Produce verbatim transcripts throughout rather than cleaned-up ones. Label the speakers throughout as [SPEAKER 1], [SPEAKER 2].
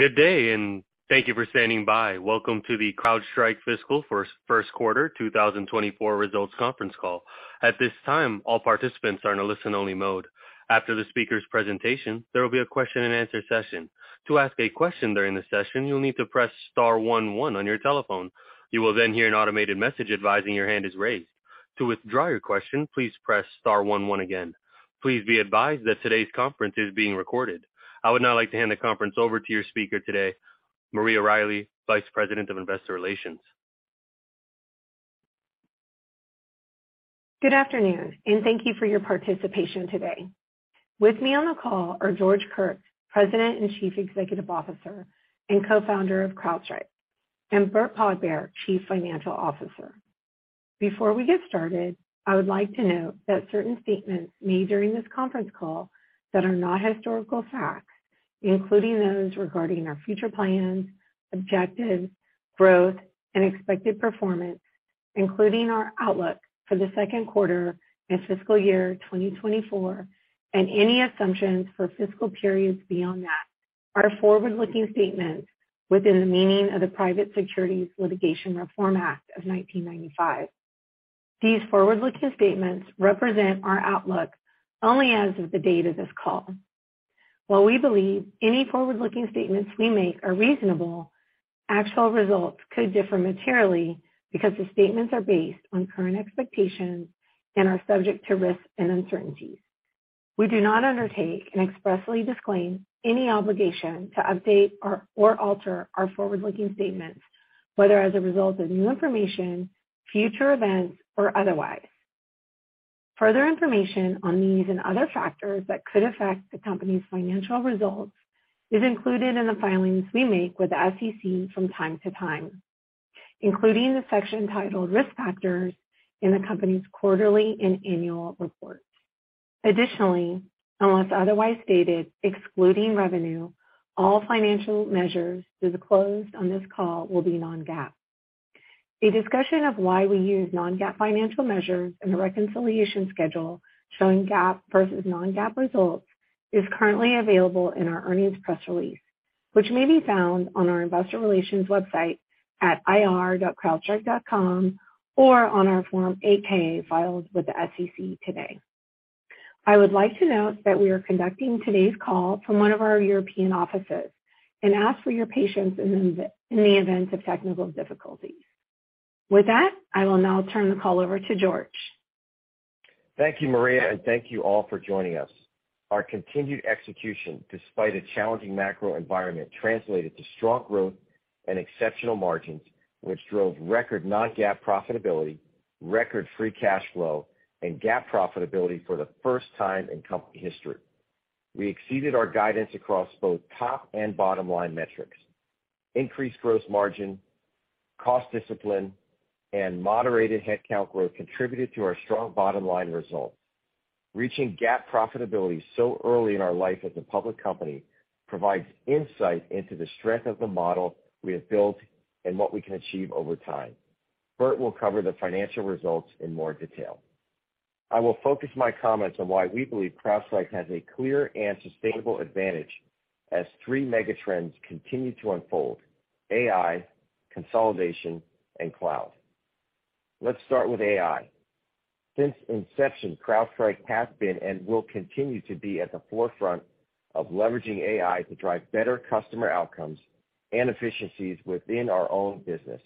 [SPEAKER 1] Good day, and thank you for standing by. Welcome to the CrowdStrike Fiscal First First Quarter twenty twenty-four Results Conference Call. At this time, all participants are in a listen-only mode. After the speaker's presentation, there will be a question-and-answer session. To ask a question during the session, you'll need to press star one one on your telephone. You will then hear an automated message advising your hand is raised. To withdraw your question, please press star one one again. Please be advised that today's conference is being recorded. I would now like to hand the conference over to your speaker today, Maria Riley, Vice President of Investor Relations.
[SPEAKER 2] Good afternoon, and thank you for your participation today. With me on the call are George Kurtz, President and Chief Executive Officer and co-founder of CrowdStrike, and Burt Podbere, Chief Financial Officer. Before we get started, I would like to note that certain statements made during this conference call that are not historical facts, including those regarding our future plans, objectives, growth, and expected performance, including our outlook for the second quarter and fiscal year twenty twenty-four, and any assumptions for fiscal periods beyond that, are forward-looking statements within the meaning of the Private Securities Litigation Reform Act of nineteen ninety-five. These forward-looking statements represent our outlook only as of the date of this call. While we believe any forward-looking statements we make are reasonable, actual results could differ materially because the statements are based on current expectations and are subject to risks and uncertainties. We do not undertake and expressly disclaim any obligation to update or, or alter our forward-looking statements, whether as a result of new information, future events, or otherwise. Further information on these and other factors that could affect the company's financial results is included in the filings we make with the S E C from time to time, including the section titled Risk Factors in the company's quarterly and annual reports. Additionally, unless otherwise stated, excluding revenue, all financial measures disclosed on this call will be non-GAAP. A discussion of why we use non-GAAP financial measures and a reconciliation schedule showing GAAP versus non-GAAP results is currently available in our earnings press release, which may be found on our investor relations website at I R dot crowdstrike dot com or on our Form eight K filed with the S E C today. I would like to note that we are conducting today's call from one of our European offices and ask for your patience in the, in the event of technical difficulties. With that, I will now turn the call over to George.
[SPEAKER 3] Thank you, Maria, and thank you all for joining us. Our continued execution, despite a challenging macro environment, translated to strong growth and exceptional margins, which drove record non-GAAP profitability, record free cash flow, and GAAP profitability for the first time in company history. We exceeded our guidance across both top and bottom line metrics. Increased gross margin, cost discipline, and moderated headcount growth contributed to our strong bottom line results. Reaching GAAP profitability so early in our life as a public company provides insight into the strength of the model we have built and what we can achieve over time. Burt will cover the financial results in more detail. I will focus my comments on why we believe CrowdStrike has a clear and sustainable advantage as three megatrends continue to unfold: A I, consolidation, and cloud. Let's start with A I. Since inception, CrowdStrike has been and will continue to be at the forefront of leveraging A I to drive better customer outcomes and efficiencies within our own business.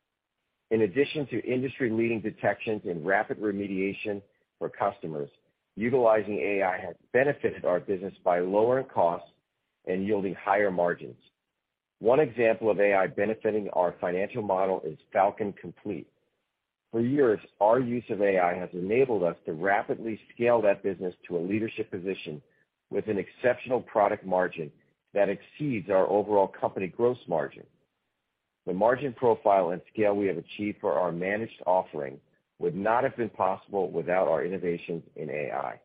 [SPEAKER 3] In addition to industry-leading detections and rapid remediation for customers, utilizing A I has benefited our business by lowering costs and yielding higher margins. One example of A I benefiting our financial model is Falcon Complete. For years, our use of A I has enabled us to rapidly scale that business to a leadership position with an exceptional product margin that exceeds our overall company gross margin. The margin profile and scale we have achieved for our managed offering would not have been possible without our innovations in A I.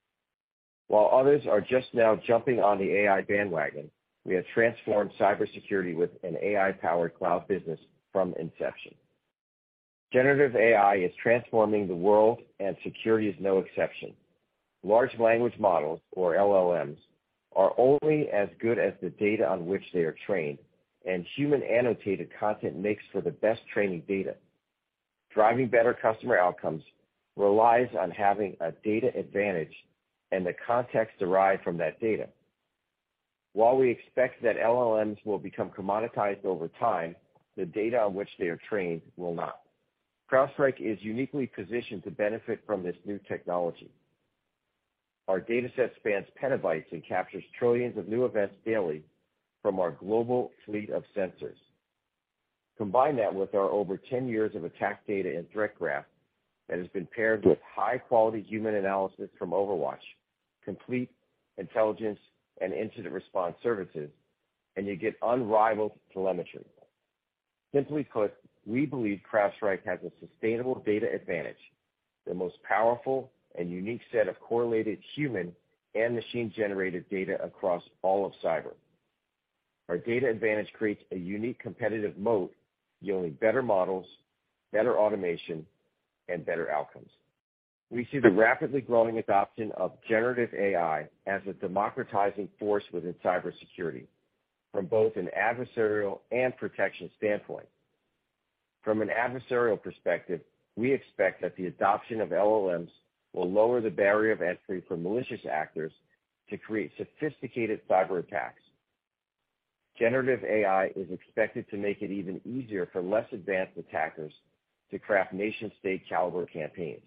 [SPEAKER 3] While others are just now jumping on the A I bandwagon, we have transformed cybersecurity with an A I-powered cloud business from inception. Generative A I is transforming the world, and security is no exception. Large language models, or L L Ms, are only as good as the data on which they are trained, and human annotated content makes for the best training data. Driving better customer outcomes relies on having a data advantage and the context derived from that data. While we expect that L L Ms will become commoditized over time, the data on which they are trained will not. CrowdStrike is uniquely positioned to benefit from this new technology. Our dataset spans petabytes and captures trillions of new events daily from our global fleet of sensors. Combine that with our over ten years of attack data and threat graph that has been paired with high-quality human analysis from Overwatch, complete intelligence and incident response services, and you get unrivaled telemetry. Simply put, we believe CrowdStrike has a sustainable data advantage, the most powerful and unique set of correlated human and machine-generated data across all of cyber. Our data advantage creates a unique competitive moat, yielding better models, better automation, and better outcomes. We see the rapidly growing adoption of generative A I as a democratizing force within cybersecurity, from both an adversarial and protection standpoint. From an adversarial perspective, we expect that the adoption of L L Ms will lower the barrier of entry for malicious actors to create sophisticated cyber attacks. Generative A I is expected to make it even easier for less advanced attackers to craft nation-state caliber campaigns.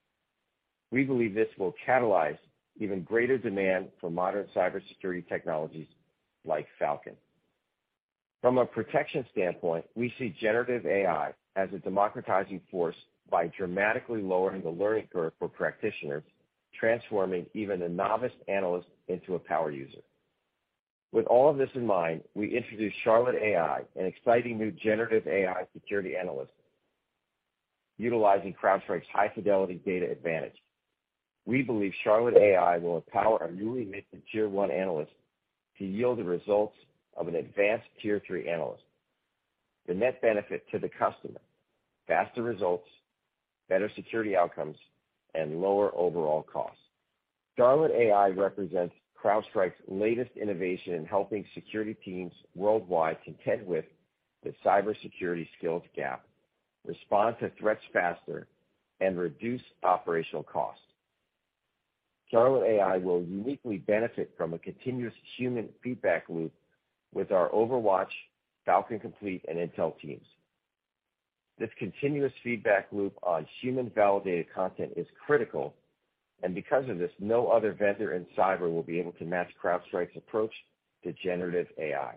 [SPEAKER 3] We believe this will catalyze even greater demand for modern cybersecurity technologies like Falcon. From a protection standpoint, we see generative A I as a democratizing force by dramatically lowering the learning curve for practitioners, transforming even a novice analyst into a power user. With all of this in mind, we introduced Charlotte A I, an exciting new generative A I security analyst, utilizing CrowdStrike's high-fidelity data advantage. We believe Charlotte A I will empower our newly minted Tier one analyst to yield the results of an advanced Tier three analyst. The net benefit to the customer: faster results, better security outcomes, and lower overall costs. Charlotte A I represents CrowdStrike's latest innovation in helping security teams worldwide contend with the cybersecurity skills gap, respond to threats faster, and reduce operational costs. Charlotte A I will uniquely benefit from a continuous human feedback loop with our Overwatch, Falcon Complete, and Intel teams. This continuous feedback loop on human-validated content is critical, and because of this, no other vendor in cyber will be able to match CrowdStrike's approach to generative A I.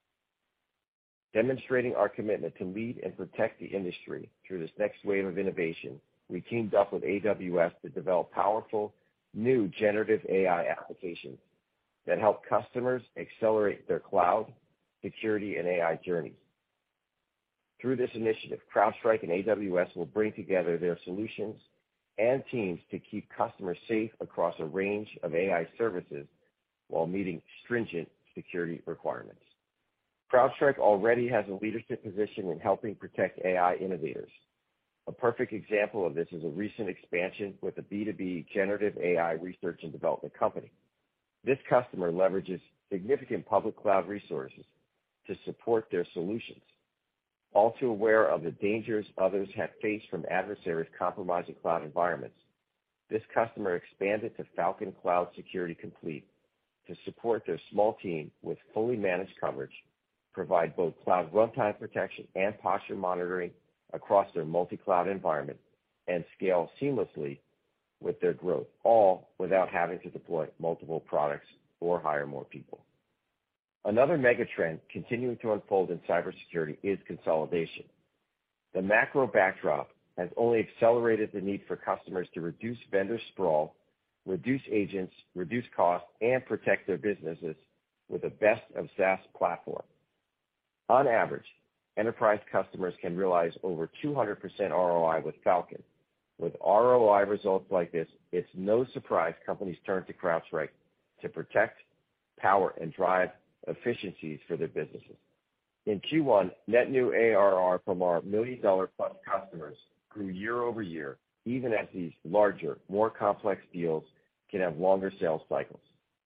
[SPEAKER 3] Demonstrating our commitment to lead and protect the industry through this next wave of innovation, we teamed up with A W S to develop powerful, new generative A I applications that help customers accelerate their cloud, security, and A I journeys. Through this initiative, CrowdStrike and A W S will bring together their solutions and teams to keep customers safe across a range of A I services while meeting stringent security requirements. CrowdStrike already has a leadership position in helping protect A I innovators. A perfect example of this is a recent expansion with a B two B generative A I research and development company. This customer leverages significant public cloud resources to support their solutions. All too aware of the dangers others have faced from adversaries compromising cloud environments, this customer expanded to Falcon Cloud Security Complete to support their small team with fully managed coverage, provide both cloud runtime protection and posture monitoring across their multi-cloud environment, and scale seamlessly with their growth, all without having to deploy multiple products or hire more people. Another megatrend continuing to unfold in cybersecurity is consolidation. The macro backdrop has only accelerated the need for customers to reduce vendor sprawl, reduce agents, reduce costs, and protect their businesses with the best of SaaS platform. On average, enterprise customers can realize over two hundred percent R O I with Falcon. With R O I results like this, it's no surprise companies turn to CrowdStrike to protect, power, and drive efficiencies for their businesses. In Q one, net new A R R from our million dollar plus customers grew year over year, even as these larger, more complex deals can have longer sales cycles.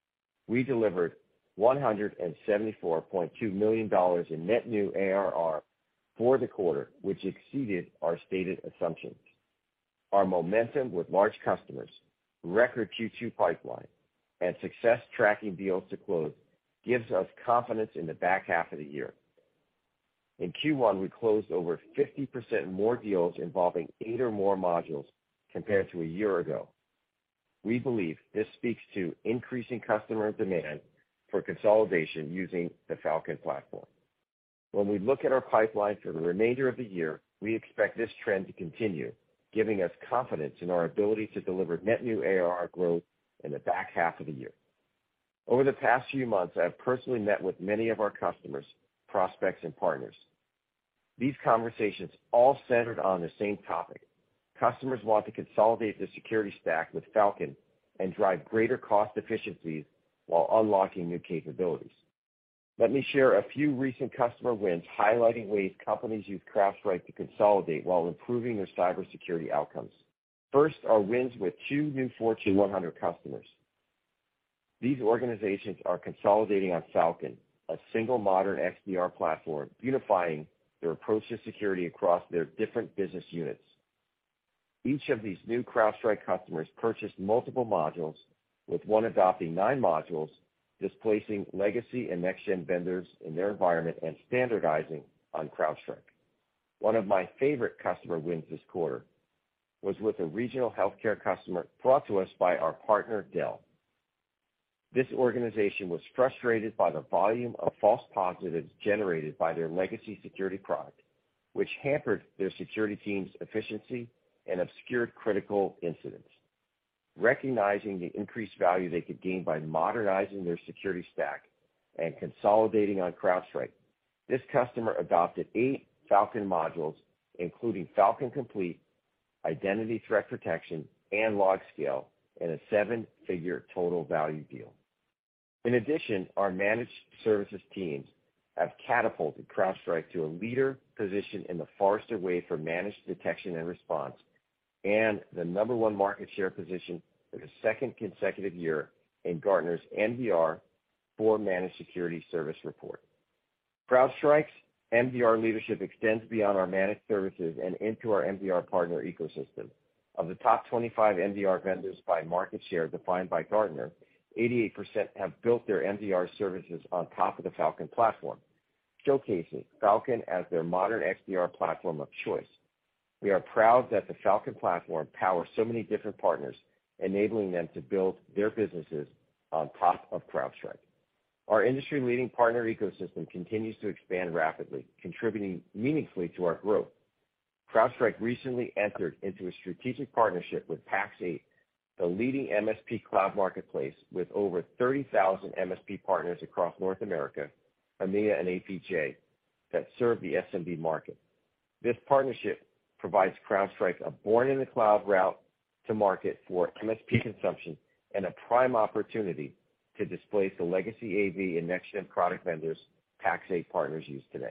[SPEAKER 3] we delivered one hundred seventy-four point two million dollars in net new A R R for the quarter, which exceeded our stated assumptions. Our momentum with large customers, record Q two pipeline, and success tracking deals to close gives us confidence in the back half of the year. In Q one, we closed over fifty percent more deals involving eight or more modules compared to a year ago. We believe this speaks to increasing customer demand for consolidation using the Falcon platform. When we look at our pipeline for the remainder of the year, we expect this trend to continue, giving us confidence in our ability to deliver net new A R R growth in the back half of the year. Over the past few months, I have personally met with many of our customers, prospects, and partners. These conversations all centered on the same topic. Customers want to consolidate the security stack with Falcon and drive greater cost efficiencies while unlocking new capabilities. Let me share a few recent customer wins highlighting ways companies use CrowdStrike to consolidate while improving their cybersecurity outcomes. First are wins with two new Fortune one hundred customers. These organizations are consolidating on Falcon, a single modern X D R platform, unifying their approach to security across their different business units. Each of these new CrowdStrike customers purchased multiple modules, with one adopting nine modules, displacing legacy and next-gen vendors in their environment and standardizing on CrowdStrike. One of my favorite customer wins this quarter was with a regional healthcare customer brought to us by our partner Dell. This organization was frustrated by the volume of false positives generated by their legacy security product, which hampered their security team's efficiency and obscured critical incidents. Recognizing the increased value they could gain by modernizing their security stack and consolidating on CrowdStrike, this customer adopted eight Falcon modules, including Falcon Complete, Identity Threat Protection, and LogScale, in a seven-figure total value deal. In addition, our managed services teams have catapulted CrowdStrike to a leader position in the Forrester Wave for managed detection and response, and the number one market share position for the second consecutive year in Gartner's M D R for Managed Security Service report. CrowdStrike's M D R leadership extends beyond our managed services and into our M D R partner ecosystem. Of the top twenty-five M D R vendors by market share defined by Gartner, eighty-eight percent have built their M D R services on top of the Falcon platform, showcasing Falcon as their modern X D R platform of choice. We are proud that the Falcon platform powers so many different partners, enabling them to build their businesses on top of CrowdStrike. Our industry-leading partner ecosystem continues to expand rapidly, contributing meaningfully to our growth. CrowdStrike recently entered into a strategic partnership with Pax eight, the leading M S P cloud marketplace with over thirty thousand M S P partners across North America, EMEA, and A P J that serve the S M B market. This partnership provides CrowdStrike a born-in-the-cloud route to market for M S P consumption and a prime opportunity to displace the legacy A V and next-gen product vendors Pax eight partners use today.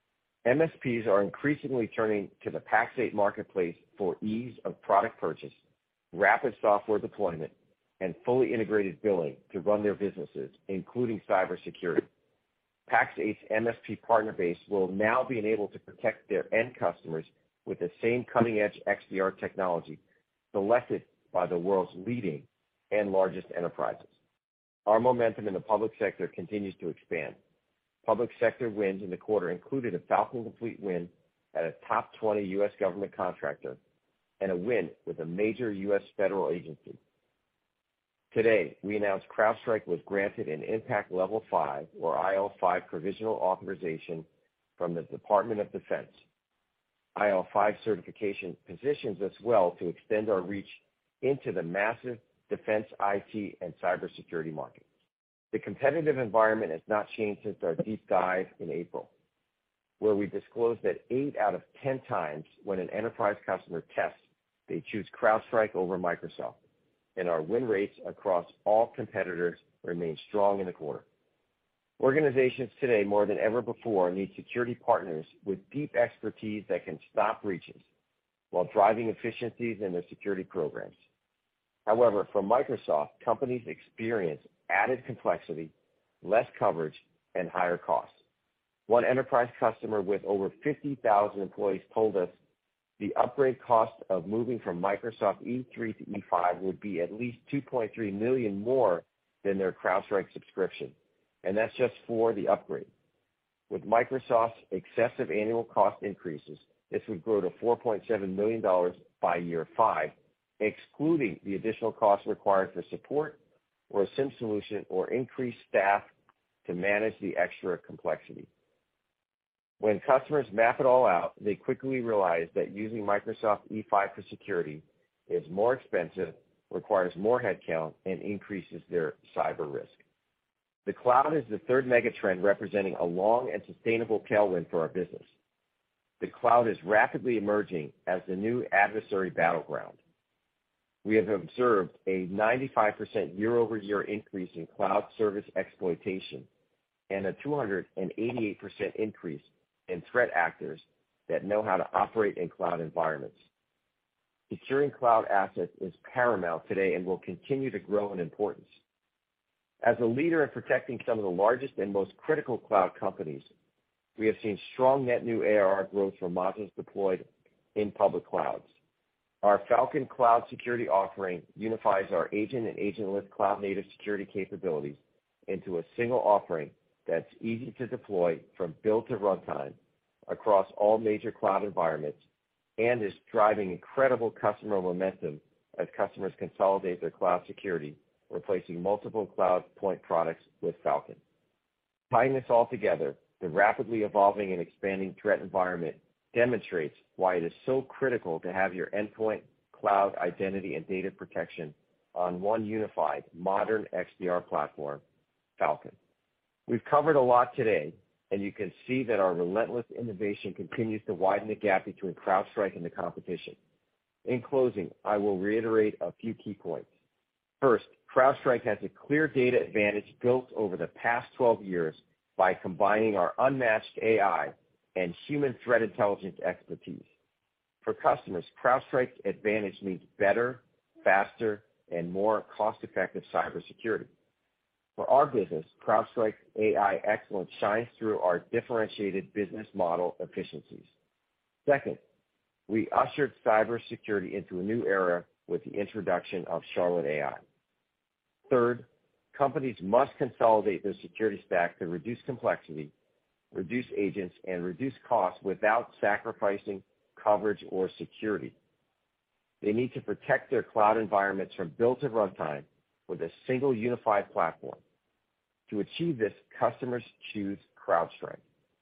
[SPEAKER 3] M S Ps are increasingly turning to the Pax eight marketplace for ease of product purchase, rapid software deployment, and fully integrated billing to run their businesses, including cybersecurity. Pax eight's M S P partner base will now be enabled to protect their end customers with the same cutting-edge X D R technology selected by the world's leading and largest enterprises. Our momentum in the public sector continues to expand. Public sector wins in the quarter included a Falcon Complete win at a top twenty U S government contractor and a win with a major U S federal agency. Today, we announced CrowdStrike was granted an Impact Level five or I L five provisional authorization from the Department of Defense. I L five certification positions us well to extend our reach into the massive defense I T and cybersecurity market. The competitive environment has not changed since our deep dive in April, where we disclosed that eight out of ten times when an enterprise customer tests, they choose CrowdStrike over Microsoft, and our win rates across all competitors remain strong in the quarter. Organizations today, more than ever before, need security partners with deep expertise that can stop breaches while driving efficiencies in their security programs. However, for Microsoft, companies experience added complexity, less coverage, and higher costs. One enterprise customer with over fifty thousand employees told us the upgrade cost of moving from Microsoft E three to E five would be at least two point three million dollars more than their CrowdStrike subscription, and that's just for the upgrade. With Microsoft's excessive annual cost increases, this would grow to four point seven million dollars by year five, excluding the additional costs required for support or a SIEM solution or increased staff to manage the extra complexity. When customers map it all out, they quickly realize that using Microsoft E five for security is more expensive, requires more headcount, and increases their cyber risk. The cloud is the third megatrend representing a long and sustainable tailwind for our business. The cloud is rapidly emerging as the new adversary battleground. We have observed a ninety-five percent year-over-year increase in cloud service exploitation and a two hundred eighty-eight percent increase in threat actors that know how to operate in cloud environments. Securing cloud assets is paramount today and will continue to grow in importance. As a leader in protecting some of the largest and most critical cloud companies, we have seen strong net new A R R growth for modules deployed in public clouds. Our Falcon Cloud Security offering unifies our agent and agentless cloud-native security capabilities into a single offering that's easy to deploy from build to runtime across all major cloud environments and is driving incredible customer momentum as customers consolidate their cloud security, replacing multiple cloud point products with Falcon. Tying this all together, the rapidly evolving and expanding threat environment demonstrates why it is so critical to have your endpoint, cloud, identity, and data protection on one unified, modern X D R platform, Falcon. We've covered a lot today, and you can see that our relentless innovation continues to widen the gap between CrowdStrike and the competition. In closing, I will reiterate a few key points. First, CrowdStrike has a clear data advantage built over the past twelve years by combining our unmatched A I and human threat intelligence expertise. For customers, CrowdStrike's advantage means better, faster, and more cost-effective cybersecurity. For our business, CrowdStrike's A I excellence shines through our differentiated business model efficiencies. Second, we ushered cybersecurity into a new era with the introduction of Charlotte A I. Third, companies must consolidate their security stack to reduce complexity, reduce agents, and reduce costs without sacrificing coverage or security. They need to protect their cloud environments from build to runtime with a single unified platform. To achieve this, customers choose CrowdStrike.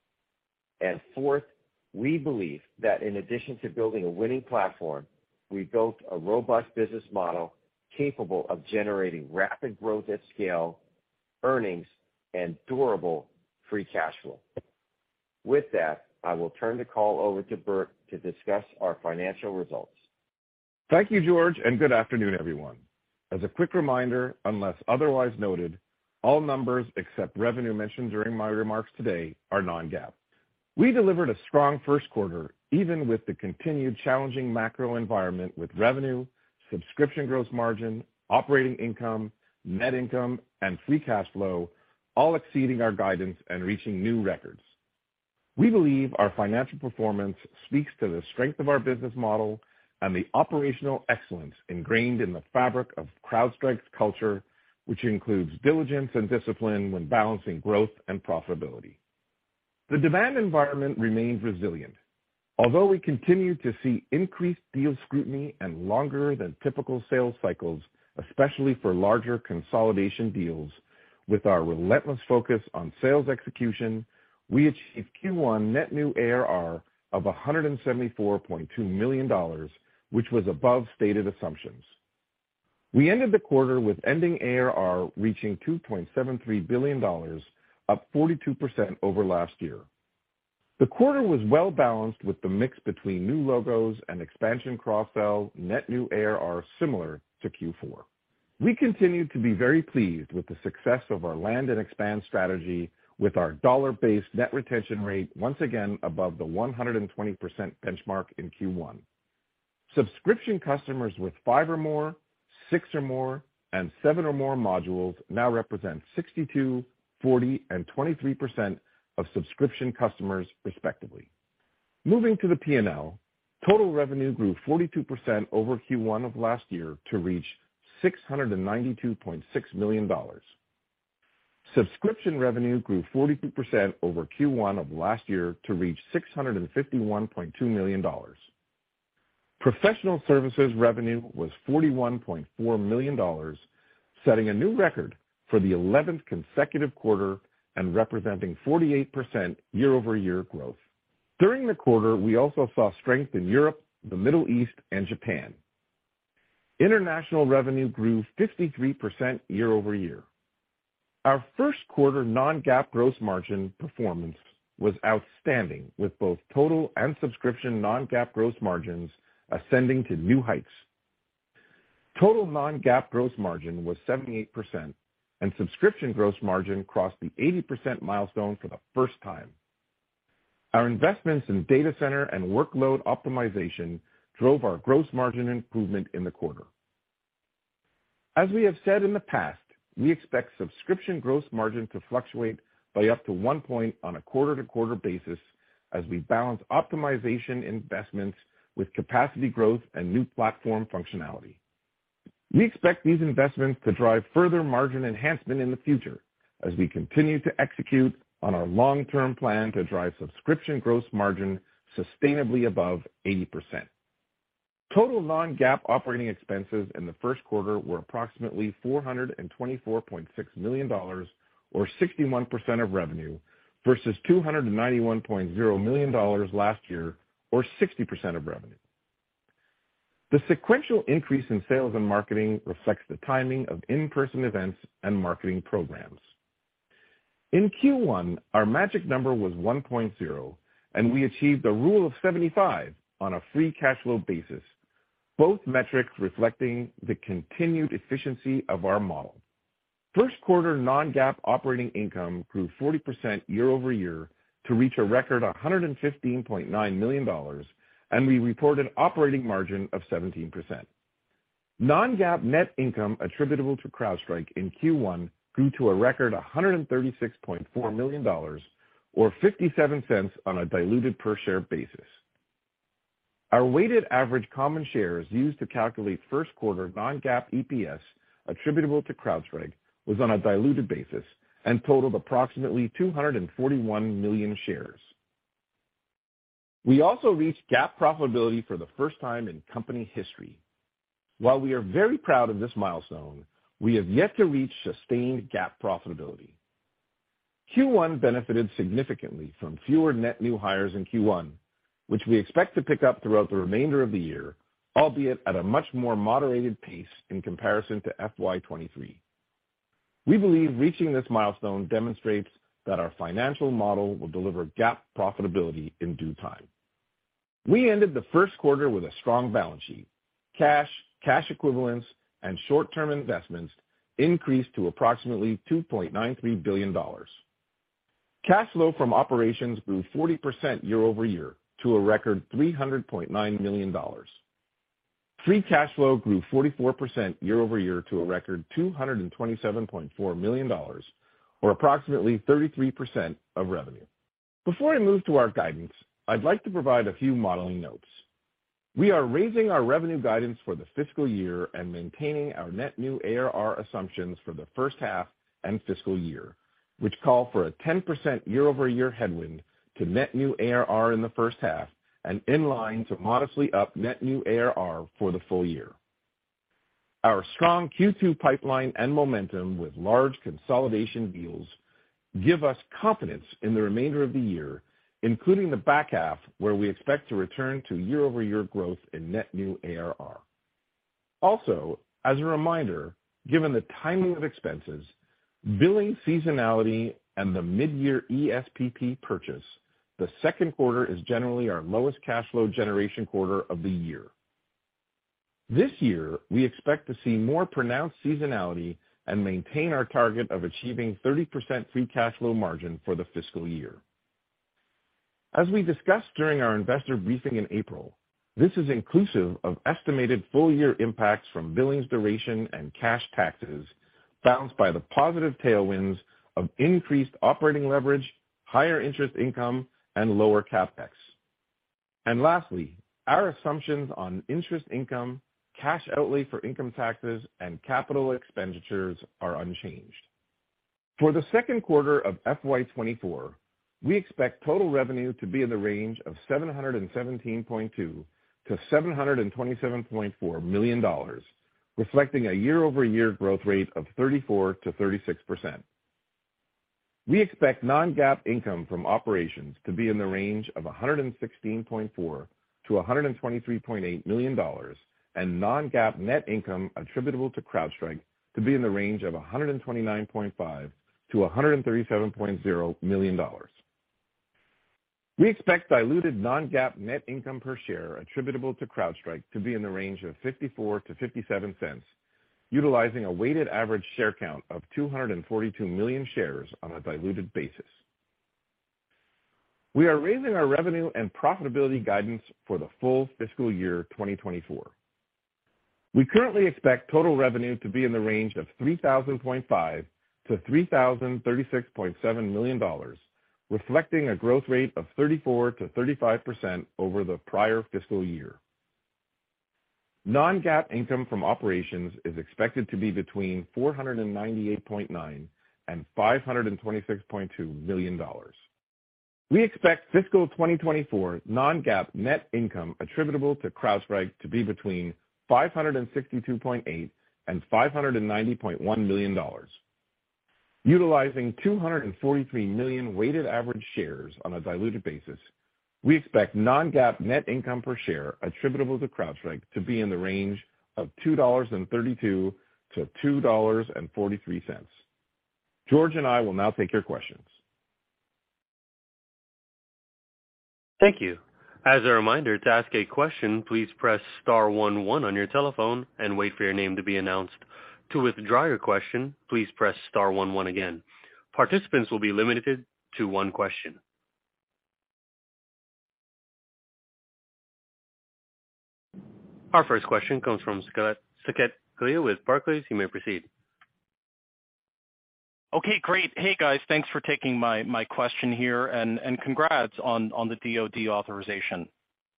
[SPEAKER 3] And fourth, we believe that in addition to building a winning platform, we built a robust business model capable of generating rapid growth at scale, earnings, and durable free cash flow. With that, I will turn the call over to Burt to discuss our financial results.
[SPEAKER 4] Thank you, George, and good afternoon, everyone. As a quick reminder, unless otherwise noted, all numbers except revenue mentioned during my remarks today are non-GAAP. We delivered a strong first quarter, even with the continued challenging macro environment with revenue, subscription gross margin, operating income, net income, and free cash flow, all exceeding our guidance and reaching new records. We believe our financial performance speaks to the strength of our business model and the operational excellence ingrained in the fabric of CrowdStrike's culture, which includes diligence and discipline when balancing growth and profitability. The demand environment remains resilient. Although we continue to see increased deal scrutiny and longer than typical sales cycles, especially for larger consolidation deals, with our relentless focus on sales execution, we achieved Q one net new A R R of one hundred seventy-four point two million dollars, which was above stated assumptions. We ended the quarter with ending A R R reaching two point seven three billion dollars, up forty-two percent over last year. The quarter was well balanced with the mix between new logos and expansion cross-sell net new A R R similar to Q four. We continue to be very pleased with the success of our land and expand strategy, with our dollar-based net retention rate once again above the one hundred twenty percent benchmark in Q one. Subscription customers with five or more, six or more, and seven or more modules now represent sixty-two, forty, and twenty-three percent of subscription customers, respectively. Moving to the P and L, total revenue grew forty-two percent over Q one of last year to reach six hundred ninety-two point six million dollars. Subscription revenue grew forty-two percent over Q one of last year to reach six hundred fifty-one point two million dollars. Professional services revenue was forty-one point four million dollars, setting a new record for the eleventh consecutive quarter and representing forty-eight percent year-over-year growth. During the quarter, we also saw strength in Europe, the Middle East, and Japan. International revenue grew fifty-three percent year-over-year. Our first quarter non-GAAP gross margin performance was outstanding, with both total and subscription non-GAAP gross margins ascending to new heights. Total non-GAAP gross margin was seventy-eight percent, and subscription gross margin crossed the eighty percent milestone for the first time. Our investments in data center and workload optimization drove our gross margin improvement in the quarter. As we have said in the past, we expect subscription gross margin to fluctuate by up to one point on a quarter-to-quarter basis as we balance optimization investments with capacity growth and new platform functionality. We expect these investments to drive further margin enhancement in the future as we continue to execute on our long-term plan to drive subscription gross margin sustainably above eighty percent. Total non-GAAP operating expenses in the first quarter were approximately four hundred twenty-four point six million dollars, or sixty-one percent of revenue, versus two hundred ninety-one point zero million dollars last year, or sixty percent of revenue. The sequential increase in sales and marketing reflects the timing of in-person events and marketing programs. In Q one, our magic number was one point zero, and we achieved a rule of seventy-five on a free cash flow basis, both metrics reflecting the continued efficiency of our model. First quarter non-GAAP operating income grew forty percent year-over-year to reach a record one hundred fifteen point nine million dollars, and we reported operating margin of seventeen percent. Non-GAAP net income attributable to CrowdStrike in Q one grew to a record one hundred thirty-six point four million dollars, or fifty-seven cents on a diluted per-share basis. Our weighted average common shares used to calculate first quarter non-GAAP E P S attributable to CrowdStrike was on a diluted basis and totaled approximately two hundred forty-one million shares. We also reached GAAP profitability for the first time in company history. While we are very proud of this milestone, we have yet to reach sustained GAAP profitability. Q one benefited significantly from fewer net new hires in Q one, which we expect to pick up throughout the remainder of the year, albeit at a much more moderated pace in comparison to F Y twenty-three. We believe reaching this milestone demonstrates that our financial model will deliver GAAP profitability in due time. We ended the first quarter with a strong balance sheet. Cash, cash equivalents, and short-term investments increased to approximately two point nine three billion dollars. Cash flow from operations grew forty percent year-over-year to a record three hundred point nine million dollars. Free cash flow grew forty-four percent year-over-year to a record two hundred twenty-seven point four million dollars, or approximately thirty-three percent of revenue. Before I move to our guidance, I'd like to provide a few modeling notes. We are raising our revenue guidance for the fiscal year and maintaining our net new A R R assumptions for the first half and fiscal year, which call for a ten percent year-over-year headwind to net new A R R in the first half and in line to modestly up net new A R R for the full year. Our strong Q two pipeline and momentum with large consolidation deals give us confidence in the remainder of the year, including the back half, where we expect to return to year-over-year growth in net new A R R. Also, as a reminder, given the timing of expenses, billing seasonality, and the mid-year E S P P purchase, the second quarter is generally our lowest cash flow generation quarter of the year. This year, we expect to see more pronounced seasonality and maintain our target of achieving thirty percent free cash flow margin for the fiscal year. As we discussed during our investor briefing in April, This is inclusive of estimated full-year impacts from billings duration and cash taxes, balanced by the positive tailwinds of increased operating leverage, higher interest income, and lower CapEx. And lastly, our assumptions on interest income, cash outlay for income taxes, and capital expenditures are unchanged. For the second quarter of F Y twenty-four, we expect total revenue to be in the range of seven hundred seventeen point two to seven hundred twenty-seven point four million dollars, reflecting a year-over-year growth rate of thirty-four to thirty-six percent. We expect non-GAAP income from operations to be in the range of one hundred sixteen point four to one hundred twenty-three point eight million dollars, and non-GAAP net income attributable to CrowdStrike to be in the range of one hundred twenty-nine point five to one hundred thirty-seven point zero million dollars. We expect diluted non-GAAP net income per share attributable to CrowdStrike to be in the range of fifty-four to fifty-seven cents, utilizing a weighted average share count of two hundred forty-two million shares on a diluted basis. We are raising our revenue and profitability guidance for the full fiscal year twenty twenty-four. We currently expect total revenue to be in the range of three thousand point five to three thousand thirty-six point seven million dollars, reflecting a growth rate of thirty-four to thirty-five percent over the prior fiscal year. Non-GAAP income from operations is expected to be between four hundred ninety-eight point nine and five hundred twenty-six point two million dollars. We expect fiscal twenty twenty-four non-GAAP net income attributable to CrowdStrike to be between five hundred sixty-two point eight and five hundred ninety point one million dollars. Utilizing two hundred forty-three million weighted average shares on a diluted basis, we expect non-GAAP net income per share attributable to CrowdStrike to be in the range of two dollars and thirty-two to two dollars and forty-three cents. George and I will now take your questions.
[SPEAKER 1] Thank you. As a reminder, to ask a question, please press star one one on your telephone and wait for your name to be announced. To withdraw your question, please press star one one again. Participants will be limited to one question. Our first question comes from Saket Kalia with Barclays. You may proceed.
[SPEAKER 5] Okay, great. Hey, guys, thanks for taking my, my question here, and, and congrats on, on the D O D authorization.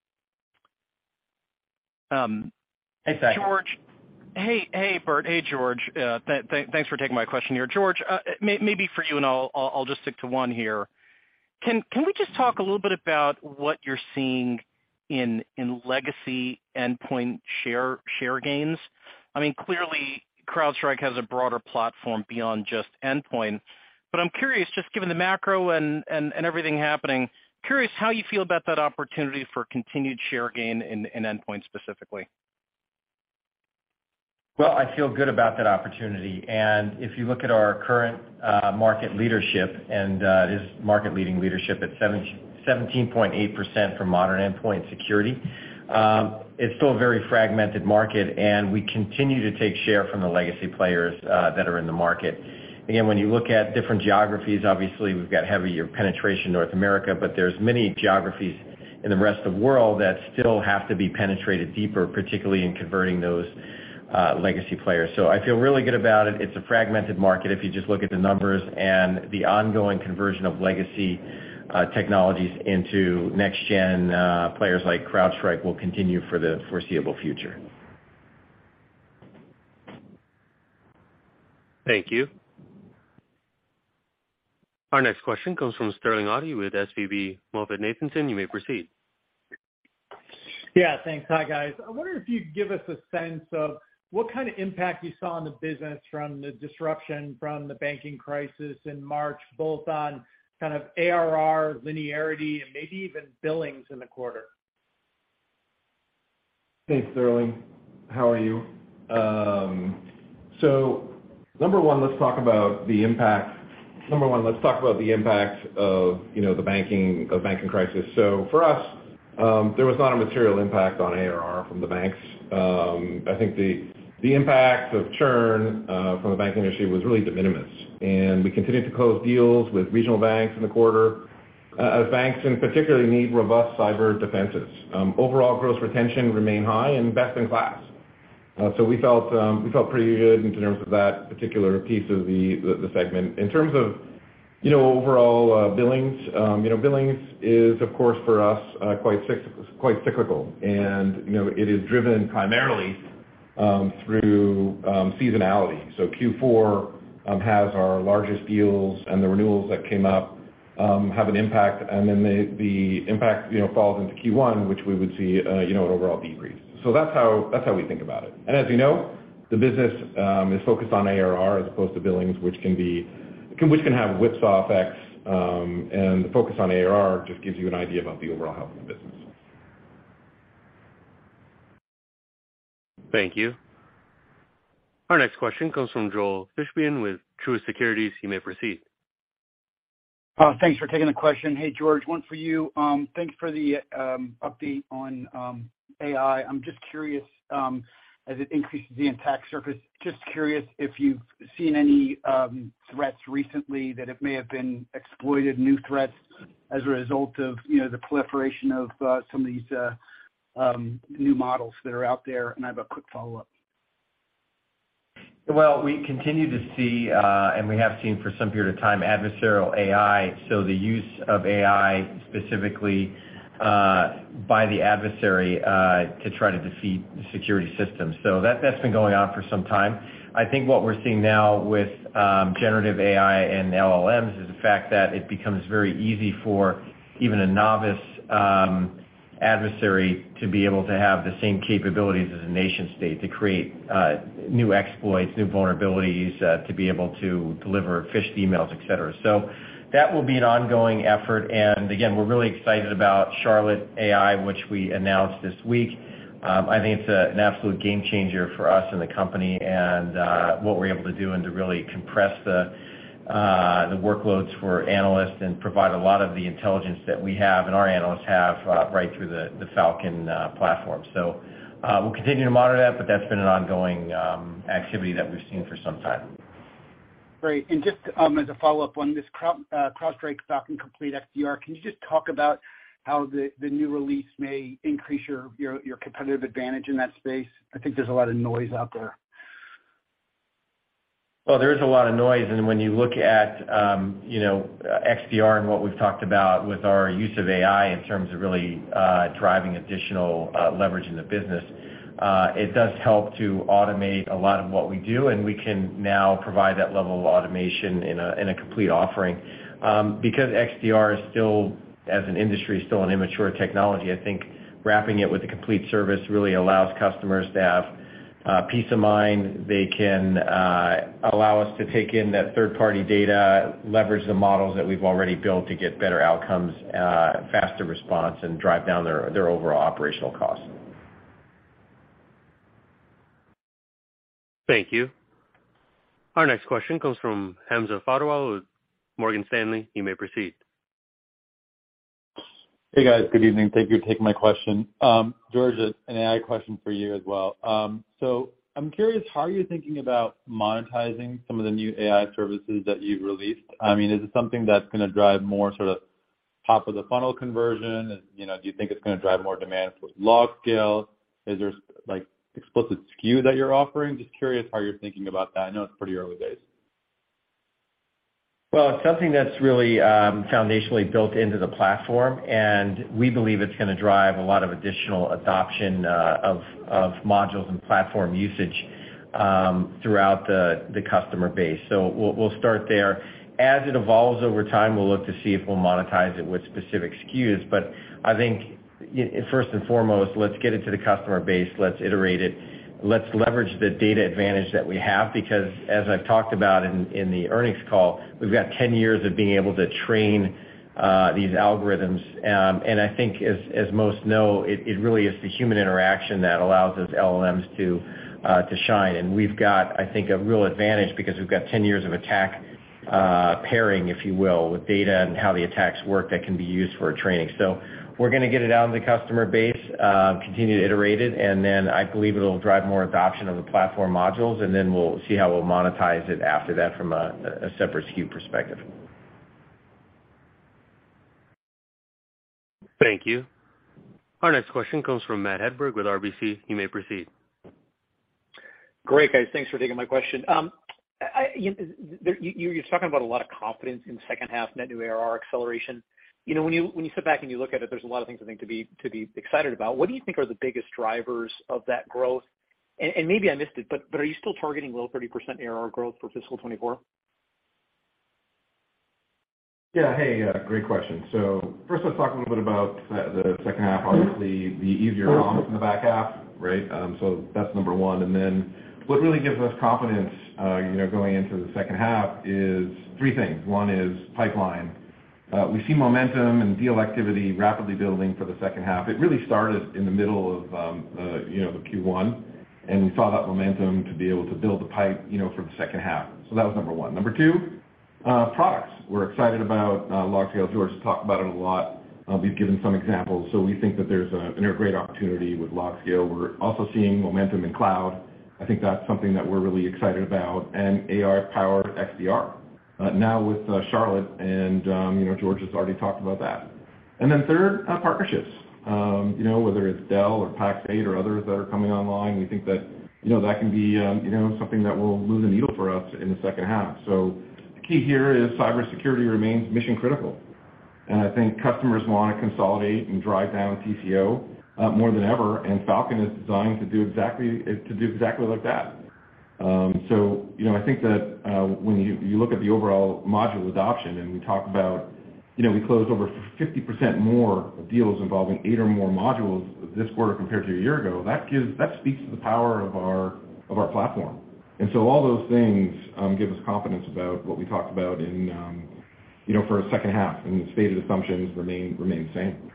[SPEAKER 5] Um,
[SPEAKER 3] hey, Saket.
[SPEAKER 5] George. Hey, hey, Burt. Hey, George. Uh, th- th- thanks for taking my question here. George, uh, may- maybe for you, and I'll, I'll I'll just stick to one here. Can can we just talk a little bit about what you're seeing in in legacy endpoint share share gains? I mean, clearly CrowdStrike has a broader platform beyond just endpoint, but I'm curious, just given the macro and and, and everything happening, curious how you feel about that opportunity for continued share gain in, in endpoint specifically.
[SPEAKER 3] Well, I feel good about that opportunity. And if you look at our current uh, market leadership, and uh, it is market-leading leadership at seventeen point eight percent for modern endpoint security, um, it's still a very fragmented market, and we continue to take share from the legacy players uh, that are in the market. Again, when you look at different geographies, obviously we've got heavier penetration in North America, but there's many geographies in the rest of the world that still have to be penetrated deeper, particularly in converting those Uh, legacy players. So I feel really good about it. It's a fragmented market if you just look at the numbers, and the ongoing conversion of legacy uh, technologies into next-gen uh, players like CrowdStrike will continue for the foreseeable future.
[SPEAKER 1] Thank you. Our next question comes from Sterling Auty with S V B MoffettNathanson. You may proceed.
[SPEAKER 6] Yeah, thanks. Hi, guys. I wonder if you could give us a sense of what kind of impact you saw in the business from the disruption from the banking crisis in March, both on kind of A R R, linearity, and maybe even billings in the quarter.
[SPEAKER 4] Hey, Sterling. How are you? Um, so, number one, let's talk about the impact. Number one, let's talk about the impact of, you know, the banking, of banking crisis. So for us, um, there was not a material impact on A R R from the banks. Um, I think the The impact of churn uh, from the banking industry was really de minimis, and we continued to close deals with regional banks in the quarter. uh, as banks in particular need robust cyber defenses. Um, overall gross retention remained high and best in class. Uh, so we felt um, we felt pretty good in terms of that particular piece of the, the, the segment. In terms of you know overall uh, billings, um, you know billings is of course for us uh, quite quite cyclical, and you know it is driven primarily um, through um, seasonality. So Q four um, has our largest deals, and the renewals that came up um, have an impact, and then the the impact you know falls into Q one, which we would see uh, you know an overall decrease. So that's how that's how we think about it. And as you know, the business um, is focused on A R R as opposed to billings, which can be can, which can have whipsaw effects. Um, and the focus on A R R just gives you an idea about the overall health of the business.
[SPEAKER 1] Thank you. Our next question comes from Joel Fishbein with Truist Securities. You may proceed.
[SPEAKER 7] Uh, thanks for taking the question. Hey, George, one for you. Um, thanks for the um, update on um, A I. I'm just curious, um, as it increases the attack surface, just curious if you've seen any um, threats recently that it may have been exploited, new threats as a result of, you know, the proliferation of uh, some of these uh, um, new models that are out there. And I have a quick follow-up.
[SPEAKER 3] Well, we continue to see, uh, and we have seen for some period of time, adversarial A I. So the use of A I specifically uh, by the adversary uh, to try to defeat the security system. So that, that's been going on for some time. I think what we're seeing now with um, generative A I and L L Ms is the fact that it becomes very easy for even a novice um, adversary to be able to have the same capabilities as a nation state to create uh, new exploits, new vulnerabilities, uh, to be able to deliver phished emails, et cetera. So that will be an ongoing effort. And again, we're really excited about Charlotte A I, which we announced this week. Um, I think it's a, an absolute game changer for us in the company and uh, what we're able to do and to really compress the Uh, the workloads for analysts and provide a lot of the intelligence that we have and our analysts have uh, right through the, the Falcon uh, platform. So uh, we'll continue to monitor that, but that's been an ongoing um, activity that we've seen for some time.
[SPEAKER 7] Great. And just um, as a follow-up on this Crowd, uh, CrowdStrike Falcon Complete X D R, can you just talk about how the, the new release may increase your, your, your competitive advantage in that space? I think there's a lot of noise out there.
[SPEAKER 3] Well, there is a lot of noise, and when you look at, um, you know, X D R and what we've talked about with our use of A I in terms of really uh, driving additional uh, leverage in the business, uh, it does help to automate a lot of what we do, and we can now provide that level of automation in a in a complete offering. Um, because X D R is still, as an industry, still an immature technology, I think wrapping it with a complete service really allows customers to have Uh, peace of mind. They can uh, allow us to take in that third-party data, leverage the models that we've already built to get better outcomes, uh, faster response, and drive down their, their overall operational costs.
[SPEAKER 1] Thank you. Our next question comes from Hamza Fodderwala with Morgan Stanley. You may proceed.
[SPEAKER 8] Hey guys, good evening. Thank you for taking my question. Um, George, an A I question for you as well. Um, so I'm curious, how are you thinking about monetizing some of the new A I services that you've released? I mean, is it something that's going to drive more sort of top of the funnel conversion? Is, you know, do you think it's going to drive more demand for log scale? Is there like explicit S K U that you're offering? Just curious how you're thinking about that. I know it's pretty early days.
[SPEAKER 3] Well, it's something that's really um, foundationally built into the platform, and we believe it's going to drive a lot of additional adoption uh, of, of modules and platform usage um, throughout the, the customer base. So we'll, we'll start there. As it evolves over time, we'll look to see if we'll monetize it with specific S K Us. But I think first and foremost, let's get it to the customer base. Let's iterate it. Let's leverage the data advantage that we have, because as I've talked about in, in the earnings call, we've got ten years of being able to train uh, these algorithms. Um, and I think as, as most know, it, it really is the human interaction that allows those L L Ms to, uh, to shine. And we've got, I think, a real advantage because we've got ten years of attack uh, pairing, if you will, with data and how the attacks work that can be used for training. So we're going to get it out in the customer base, uh, continue to iterate it, and then I believe it'll drive more adoption of the platform modules, and then we'll see how we'll monetize it after that from a, a separate S K U perspective.
[SPEAKER 1] Thank you. Our next question comes from Matt Hedberg with R B C. You may proceed.
[SPEAKER 9] Great, guys. Thanks for taking my question. Um, I, you, there, you, you're talking about a lot of confidence in the second half net new A R R acceleration. You know, when you when you sit back and you look at it, there's a lot of things I think to be to be excited about. What do you think are the biggest drivers of that growth? And, and maybe I missed it, but but are you still targeting low thirty percent A R R growth for fiscal twenty-four?
[SPEAKER 4] Yeah. Hey, uh, great question. So first, let's talk a little bit about the second half. Obviously, the easier comps in the back half, right? Um, so that's number one. And then what really gives us confidence, uh, you know, going into the second half is three things. One is pipeline. Uh, we see momentum and deal activity rapidly building for the second half. It really started in the middle of, um, uh, you know, the Q one, and we saw that momentum to be able to build the pipe, you know, for the second half. So that was number one. Number two, uh, products. We're excited about uh, LogScale. George has talked about it a lot. Uh, we've given some examples. So we think that there's a, a great opportunity with LogScale. We're also seeing momentum in cloud. I think that's something that we're really excited about. And A I-powered X D R. Uh, now with uh, Charlotte, and um, you know, George has already talked about that. And then third, uh, partnerships. Um, you know, whether it's Dell or Pax eight or others that are coming online, we think that you know that can be um, you know something that will move the needle for us in the second half. So the key here is cybersecurity remains mission critical, and I think customers want to consolidate and drive down T C O uh, more than ever, and Falcon is designed to do exactly to do exactly like that. Um, so, you know, I think that uh, when you, you look at the overall module adoption, and we talk about, you know, we closed over fifty percent more deals involving eight or more modules this quarter compared to a year ago. That gives that speaks to the power of our of our platform. And so all those things um, give us confidence about what we talked about in, um, you know, for a second half, and the stated assumptions remain remain the same.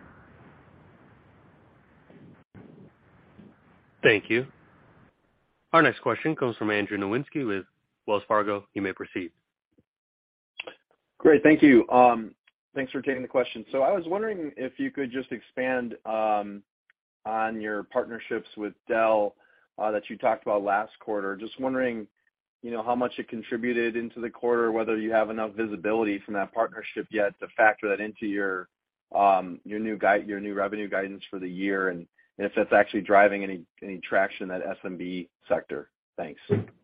[SPEAKER 1] Thank you. Our next question comes from Andrew Nowinski with Wells Fargo. You may proceed.
[SPEAKER 10] Great. Thank you. Um, thanks for taking the question. So I was wondering if you could just expand um, on your partnerships with Dell uh, that you talked about last quarter. Just wondering, you know, how much it contributed into the quarter, whether you have enough visibility from that partnership yet to factor that into your um, your new guide, your new revenue guidance for the year, and if that's actually driving any any traction in that S M B sector. Thanks.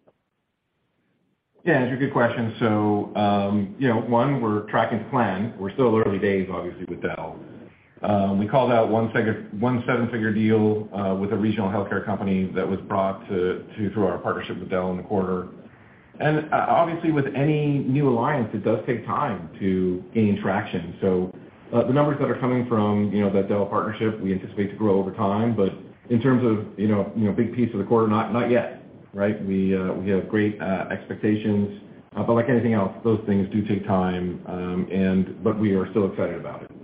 [SPEAKER 4] Yeah, Andrew, good question. So, um, you know, one, we're tracking to plan. We're still early days, obviously, with Dell. Um, we called out one, figure, one seven-figure deal uh, with a regional healthcare company that was brought to, to through our partnership with Dell in the quarter. And uh, obviously, with any new alliance, it does take time to gain traction. So Uh, the numbers that are coming from, you know, that Dell partnership, we anticipate to grow over time, but in terms of, you know, you know, big piece of the quarter, not not yet, right? We uh, we have great uh, expectations, uh, but like anything else, those things do take time, um, and but we are still excited about it.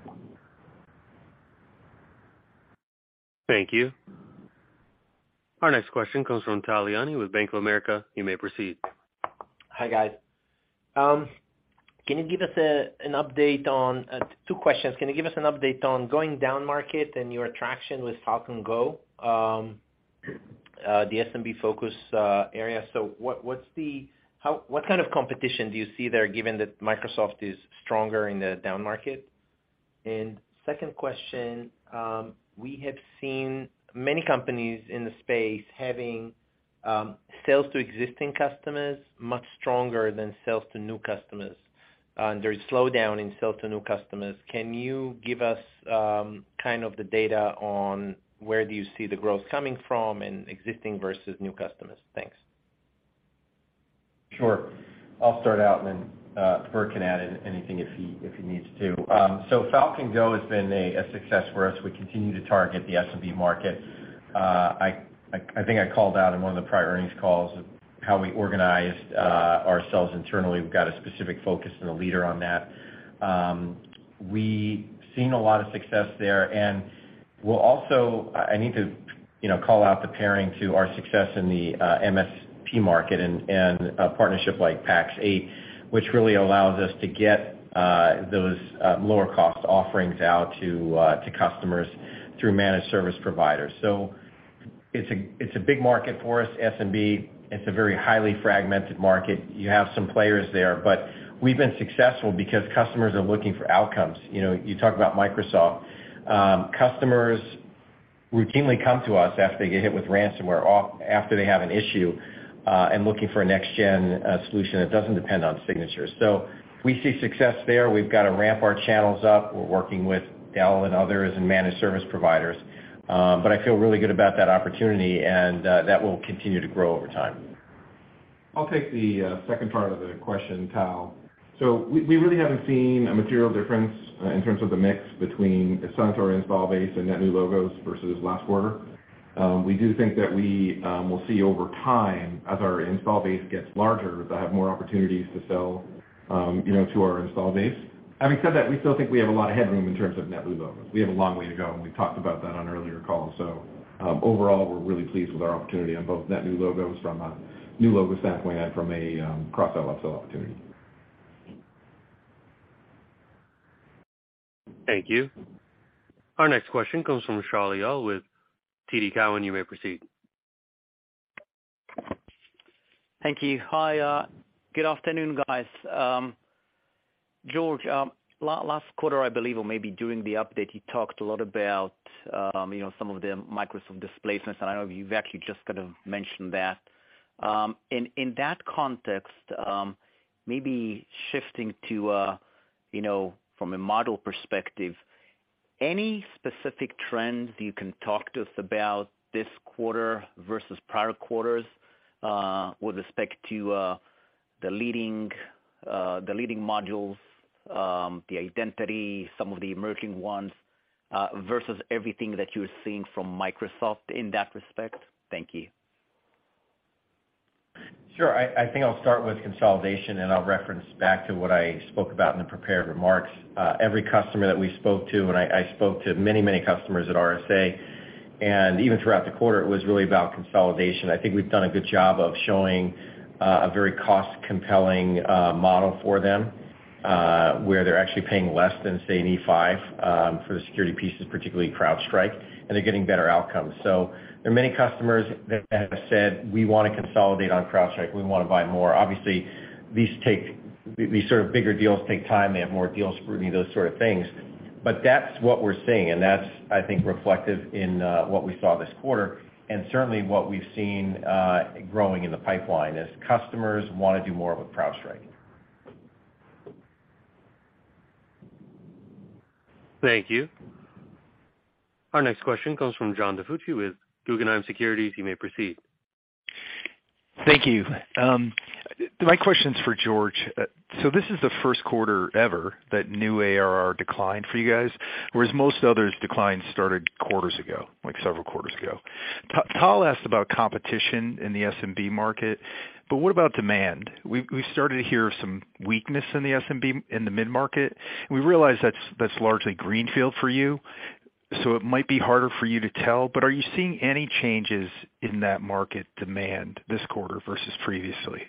[SPEAKER 1] Thank you. Our next question comes from Tal Liani with Bank of America. You may proceed.
[SPEAKER 11] Hi, guys. Um, Can you give us a, an update on uh, two questions? Can you give us an update on going down market and your traction with Falcon Go, um, uh, the S M B focus uh, area? So what what's the how what kind of competition do you see there, given that Microsoft is stronger in the down market? And second question, um, we have seen many companies in the space having um, sales to existing customers much stronger than sales to new customers. Uh, and there's slowdown in sales to new customers. Can you give us um, kind of the data on where do you see the growth coming from and existing versus new customers? Thanks.
[SPEAKER 3] Sure. I'll start out, and then uh, Bert can add in anything if he if he needs to. Um, so Falcon Go has been a, a success for us. We continue to target the S M B market. Uh, I, I I think I called out in one of the prior earnings calls how we organized uh, ourselves internally. We've got a specific focus and a leader on that. Um, we've seen a lot of success there, and we'll also, I need to, you know, call out the pairing to our success in the uh, M S P market and, and a partnership like Pax eight, which really allows us to get uh, those uh, lower cost offerings out to uh, to customers through managed service providers. So it's a it's a big market for us, S M B. It's a very highly fragmented market. You have some players there, but we've been successful because customers are looking for outcomes. You know, you talk about Microsoft. Um, customers routinely come to us after they get hit with ransomware, or after they have an issue, uh, and looking for a next-gen uh, solution that doesn't depend on signatures. So we see success there. We've got to ramp our channels up. We're working with Dell and others and managed service providers. Um, but I feel really good about that opportunity, and uh, that will continue to grow over time.
[SPEAKER 4] I'll take the uh, second part of the question, Tal. So we, we really haven't seen a material difference uh, in terms of the mix between selling to our install base and net new logos versus last quarter. Um, we do think that we um, will see over time, as our install base gets larger, they'll have more opportunities to sell, um, you know, to our install base. Having said that, we still think we have a lot of headroom in terms of net new logos. We have a long way to go, and we talked about that on earlier calls. So um, overall, we're really pleased with our opportunity on both net new logos from a new logo standpoint and from a um, cross-sell, upsell opportunity.
[SPEAKER 1] Thank you. Our next question comes from Shaul Eyal with T D Cowen. You may proceed.
[SPEAKER 12] Thank you. Hi, uh, good afternoon, guys. Um, George, um, la- last quarter, I believe, or maybe during the update, you talked a lot about, um, you know, some of the Microsoft displacements, and I know you've actually just kind of mentioned that. Um, in in that context, um, maybe shifting to, uh, you know, from a model perspective, any specific trends you can talk to us about this quarter versus prior quarters uh, with respect to uh, the leading uh, the leading modules, um, the identity, some of the emerging ones, uh, versus everything that you're seeing from Microsoft in that respect? Thank you.
[SPEAKER 3] Sure. I, I think I'll start with consolidation, and I'll reference back to what I spoke about in the prepared remarks. Uh, every customer that we spoke to, and I, I spoke to many, many customers at R S A, and even throughout the quarter, it was really about consolidation. I think we've done a good job of showing uh, a very cost-compelling uh, model for them, uh, where they're actually paying less than, say, an E five um, for the security pieces, particularly CrowdStrike, and they're getting better outcomes. So there are many customers that have said, we want to consolidate on CrowdStrike, we want to buy more. Obviously, these take these sort of bigger deals take time. They have more deal scrutiny, those sort of things. But that's what we're seeing, and that's, I think, reflective in uh, what we saw this quarter, and certainly what we've seen uh, growing in the pipeline as customers want to do more with CrowdStrike.
[SPEAKER 1] Thank you. Our next question comes from John DiFucci with Guggenheim Securities. You may proceed.
[SPEAKER 13] Thank you. Um, my question's for George. Uh, so this is the first quarter ever that new A R R declined for you guys, whereas most others declines started quarters ago, like several quarters ago. T- Tal asked about competition in the S M B market, but what about demand? We've, we've started to hear some weakness in the S M B, in the mid-market. We realize that's, that's largely greenfield for you, so it might be harder for you to tell, but are you seeing any changes in that market demand this quarter versus previously?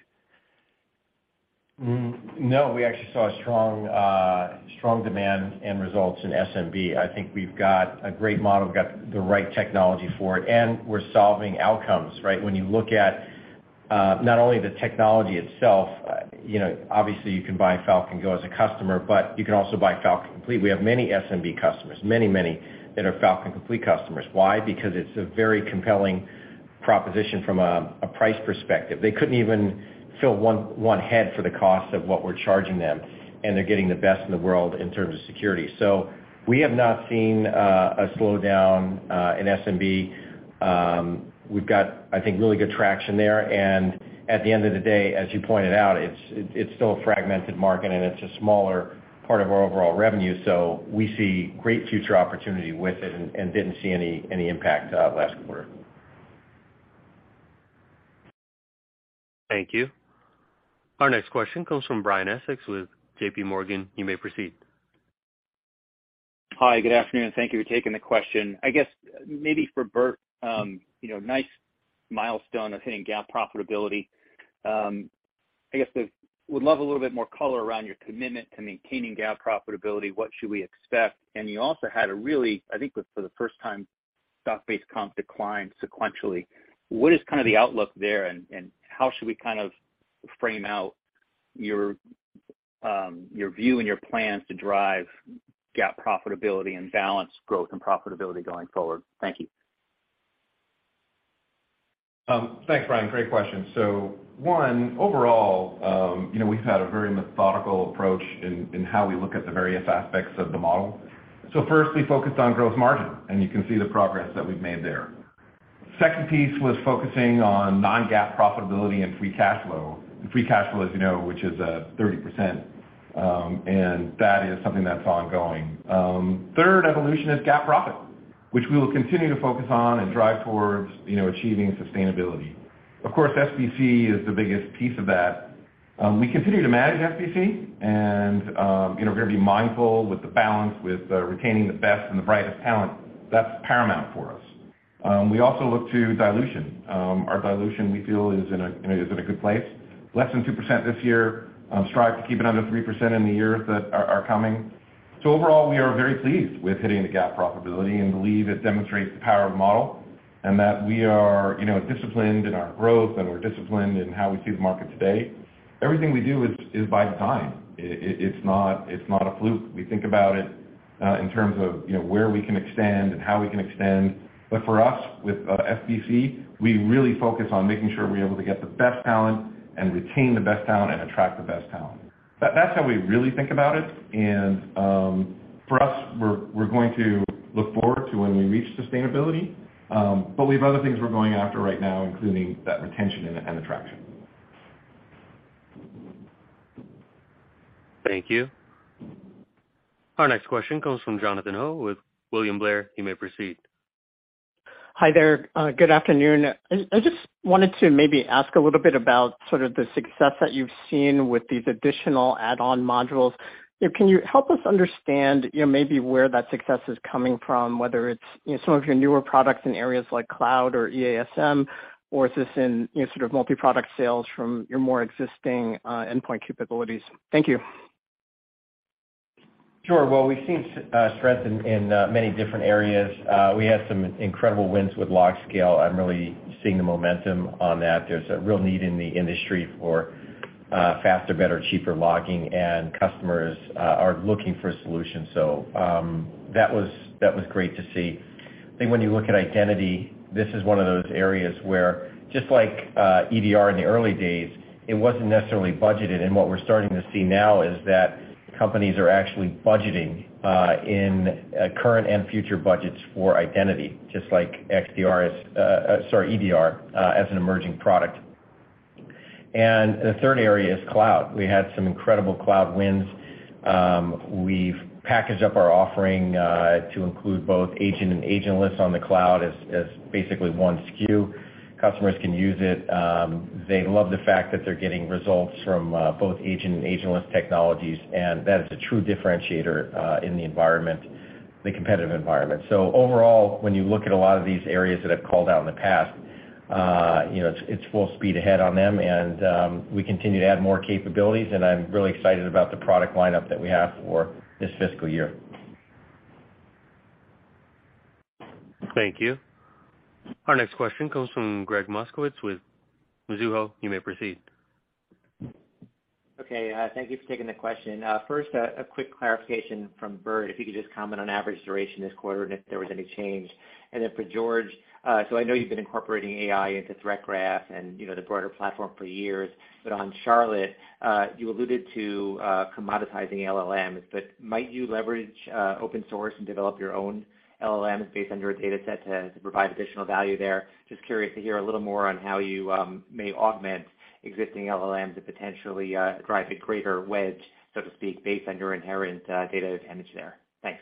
[SPEAKER 3] Mm, no, we actually saw a strong, uh, strong demand and results in S M B. I think we've got a great model, we've got the right technology for it, and we're solving outcomes, right? When you look at uh, not only the technology itself, uh, you know, obviously you can buy Falcon Go as a customer, but you can also buy Falcon Complete. We have many S M B customers, many, many that are Falcon Complete customers. Why? Because it's a very compelling proposition from a, a price perspective. They couldn't even fill one, one head for the cost of what we're charging them, and they're getting the best in the world in terms of security. So we have not seen uh, a slowdown uh, in S M B. Um, we've got, I think, really good traction there, and at the end of the day, as you pointed out, it's it's still a fragmented market, and it's a smaller part of our overall revenue, so we see great future opportunity with it, and, and didn't see any any impact uh, last quarter.
[SPEAKER 1] Thank you. Our next question comes from Brian Essex with J P Morgan. You may proceed.
[SPEAKER 14] Hi, good afternoon. Thank you for taking the question. I guess maybe for Burt, um, you know, nice milestone of hitting GAAP profitability. Um, I guess the, would love a little bit more color around your commitment to maintaining GAAP profitability. What should we expect? And you also had a really, I think for the first time, stock-based comp decline sequentially. What is kind of the outlook there, and, and how should we kind of frame out your um, your view and your plans to drive GAAP profitability and balance growth and profitability going forward. Thank you.
[SPEAKER 4] Um, thanks, Brian. Great question. So one, overall, um, you know, we've had a very methodical approach in, in how we look at the various aspects of the model. So first, we focused on gross margin, and you can see the progress that we've made there. Second piece was focusing on non-GAAP profitability and free cash flow. And free cash flow, as you know, which is uh, thirty percent, um, and that is something that's ongoing. Um, third evolution is GAAP profit, which we will continue to focus on and drive towards, you know, achieving sustainability. Of course, S B C is the biggest piece of that. Um, we continue to manage S B C, and um, you know, we're going to be mindful with the balance, with uh, retaining the best and the brightest talent. That's paramount for us. Um, we also look to dilution. Um, our dilution, we feel, is in a you know, is in a good place. Less than two percent this year. Um, strive to keep it under three percent in the years that are, are coming. So overall, we are very pleased with hitting the GAAP profitability and believe it demonstrates the power of the model, and that we are, you know, disciplined in our growth and we're disciplined in how we see the market today. Everything we do is, is by design. It, it, it's not it's not a fluke. We think about it uh, in terms of, you know, where we can extend and how we can extend. But for us, with uh, S B C, we really focus on making sure we're able to get the best talent and retain the best talent and attract the best talent. That, that's how we really think about it. And um, for us, we're, we're going to look forward to when we reach sustainability. Um, but we have other things we're going after right now, including that retention and, and attraction.
[SPEAKER 1] Thank you. Our next question comes from Jonathan Ho with William Blair. You may proceed.
[SPEAKER 15] Hi there. Uh, good afternoon. I, I just wanted to maybe ask a little bit about sort of the success that you've seen with these additional add-on modules. You know, can you help us understand, you know, maybe where that success is coming from, whether it's, you know, some of your newer products in areas like cloud or E A S M, or is this in, you know, sort of multi-product sales from your more existing uh, endpoint capabilities? Thank you.
[SPEAKER 3] Sure. Well, we've seen uh, strength in, in uh, many different areas. Uh, we had some incredible wins with LogScale. I'm really seeing the momentum on that. There's a real need in the industry for uh, faster, better, cheaper logging, and customers uh, are looking for a solution. So um, that was that was great to see. I think when you look at identity, this is one of those areas where, just like uh, E D R in the early days, it wasn't necessarily budgeted. And what we're starting to see now is that companies are actually budgeting uh, in uh, current and future budgets for identity, just like X D R is, uh, uh, sorry, E D R uh, as an emerging product. And the third area is cloud. We had some incredible cloud wins. Um, we've packaged up our offering uh, to include both agent and agentless on the cloud as, as basically one S K U. Customers can use it. Um, they love the fact that they're getting results from uh, both agent and agentless technologies, and that is a true differentiator uh, in the environment, the competitive environment. So overall, when you look at a lot of these areas that I've called out in the past, uh, you know, it's, it's full speed ahead on them, and um, we continue to add more capabilities, and I'm really excited about the product lineup that we have for this fiscal year.
[SPEAKER 1] Thank you. Our next question comes from Greg Moskowitz with Mizuho. You may proceed.
[SPEAKER 16] Okay, uh, thank you for taking the question. Uh, first, uh, a quick clarification from Bert, if you could just comment on average duration this quarter and if there was any change. And then for George, uh, so I know you've been incorporating A I into Threat Graph and, you know, the broader platform for years, but on Charlotte, uh, you alluded to uh, commoditizing L L Ms, but might you leverage uh, open source and develop your own L L Ms based on your data set to, to provide additional value there? Just curious to hear a little more on how you um, may augment existing L L Ms to potentially uh, drive a greater wedge, so to speak, based on your inherent uh, data advantage there. Thanks.